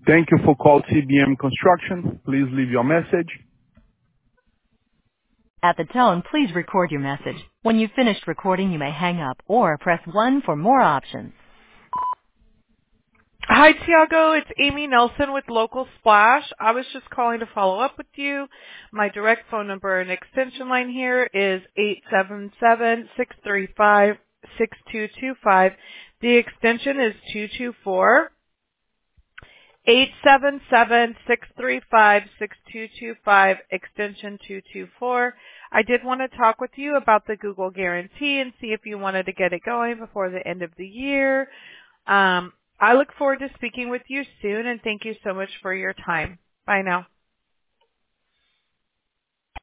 Thank you for calling CBM Construction. Please leave your message. At the tone, please record your message. When you've finished recording, you may hang up or press 1 for more options. Hi, Tiago. It's Amy Nelson with Local Splash. I was just calling to follow up with you. My direct phone number and extension line here is 877-635-6225. The extension is 224. 877-635-6225, extension 224. I did want to talk with you about the Google guarantee and see if you wanted to get it going before the end of the year. I look forward to speaking with you soon, and thank you so much for your time. Bye now.